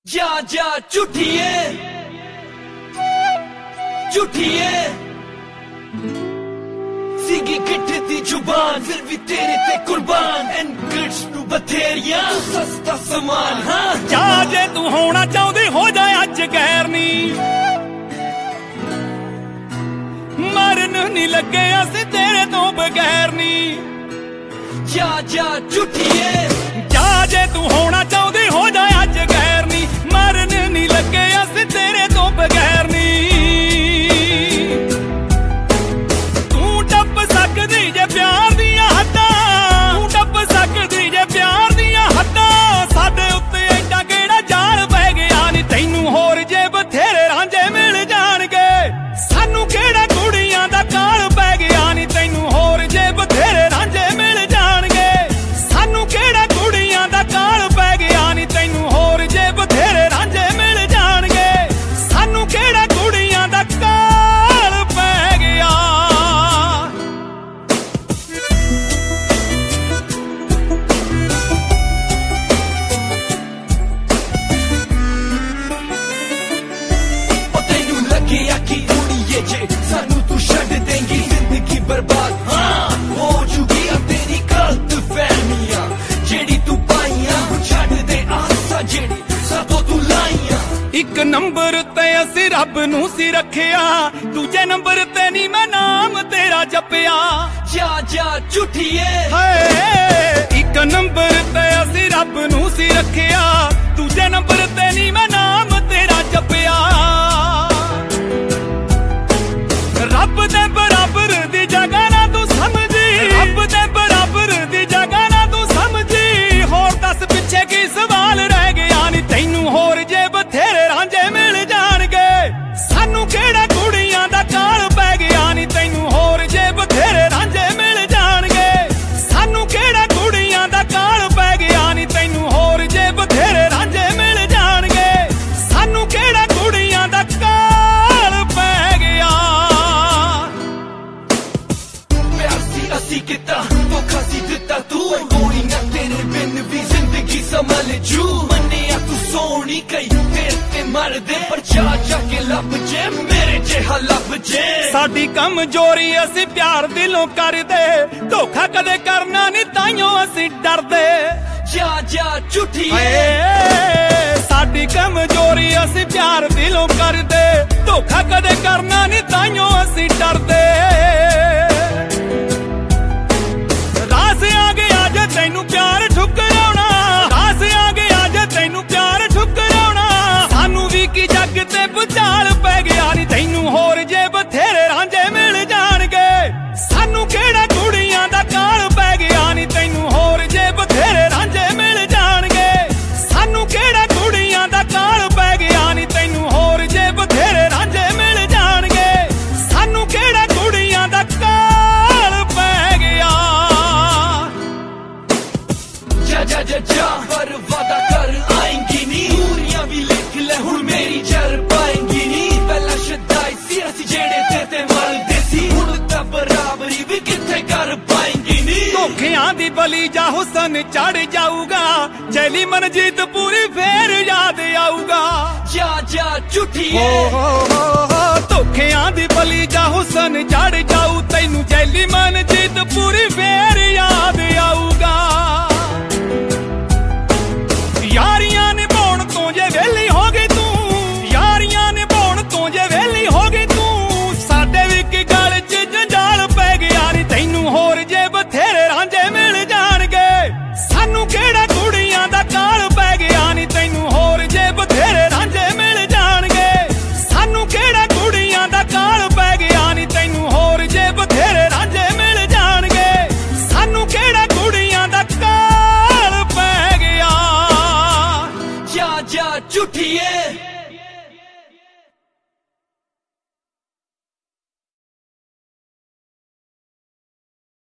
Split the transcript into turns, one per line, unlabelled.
जा जा झूठिए झूठिए सीगी गिठ दी जुबान फिर भी तेरे ते कुर्बान एंड गिट्स नू बथेरिया सस्ता समान हाँ
जा जे तू होना चाहती हो जाए अज गैर नी मरन नहीं लगे अस तेरे तो बगैर नी
जा जा झूठिए
जा जे तू होना चाहती हो जाए अज गैर नी मरन नहीं लगे अस तेरे तो बगैर नी तू टप सकदी जे प्यार दियां हद्दां तू टप सकदी जे प्यार दियां हद्दां साडे उत्ते एडा केड़ा जाल पै गया नी तैनू होर जे बथेरे रांझे मिल जाणगे सानू केड़ा कुड़ियां दा काल पै गया नी तैनू होर जे बथेरे रांझे मिल जाणगे सानू केड़ा कुड़ियां दा काल पै गया नी तैनू होर जे बथेरे रांझे मिल जाणगे सानू केड़ा कुड़ियां दा काल पै गया।
तेनू लगे आखी कुड़िए जे सानू तू छड्ड देंगी जिंदगी बर्बाद हाँ हो चुकी आ तेरी गलत फहमियां जेड़ी तू पाइयां छड्ड दे आसा जेड़ी सातों तू लाइयां
एक नंबर ते असी रब नू सी रखिया दूजे नंबर ते नी मैं नाम तेरा जपिया
जा जा झूठिए
एक नंबर ते असी रब नू सी रखिया दूजे नंबर ते नी मैं नाम तेरा जपिया रब दे बराबर दी जगह ना तू समझी रब दे बराबर दी जगह ना तू समझी होर दस पिछे की सवाल रह गया नी तैनू होर जे बथेरे रांझे मिल जाणगे सानू केड़ा कुड़ियां दा काल पै गया नी तैनू होर जे बथेरे रांझे मिल जाणगे सानू केड़ा कुड़ियां दा काल पै गया नी तैनू होर जे बथेरे रांझे मिल जाणगे सानू केड़ा कुड़ियां दा काल पै गया।
असी किता धोखा सी दिता तू गोलियां तेरे बिन भी जिंदगी संभल जू मन्निया तू सोनी कई तेरे ते मर दे पर जा के लब जे मेरे जेहा लब जे
साडी कमजोरी असी प्यार दिलों कर दे धोखा कदे करना नहीं ताइयों असी डरदे
जा जा झूठिए
साडी कमजोरी असी प्यार दिलों कर दे धोखा कदे करना नहीं ताइयों असी डरदे रास आ गया जे तैनू प्यार ठुकराउणा रास आ गया जे तैनू प्यार ठुकराउणा सानू भी की जग ते भुचाल पै गया नी तैनू होर जे बथेरे रांझे मिल जाणगे सानू केड़ा कुड़ियां दा काल पै गया नी तैनू होर जे बथेरे रांझे मिल जाणगे सानू केड़ा कुड़ियां दा काल पै गया नी तैनू होर जे बथेरे रांझे मिल जाणगे सानू केड़ा कुड़ियां दा काल पै गया।
जा जा जा पर वादा कर आएंगी नी दूरियां भी लिख ले हुण मेरी जर पाएंगी नी पहला शदाई सी असी जेड़े ते मरदे सी हुण तां बराबरी भी किथे कर पाएंगी नी
धोखियां दी बली जा हुसन चढ़ जाऊगा चैली मनजीत पूरी फेर याद आऊगा
जा जा झूठिए
धोखियां दी बली जा हुसन चढ़ जाऊ तैनू चैली मनजीत पूरी फेर याद आऊगा यारियां निभाउण तो जे वेली हो गई तू यारियां निभाउण तो जे वेली हो गई तू साडे भी की गल च जंजाल पै गया नी तैनू होर जे बथेरे रांझे मिल जाणगे सानू केड़ा कुड़ियां दा काल पै गया नी तैनू होर जे बथेरे रांझे मिल जाणगे सानू केड़ा कुड़ियां दा काल पै गया नी तैनू होर जे बथेरे रांझे मिल जाणगे सानू केड़ा कुड़ियां दा काल पै गया।
जा जा झूठिए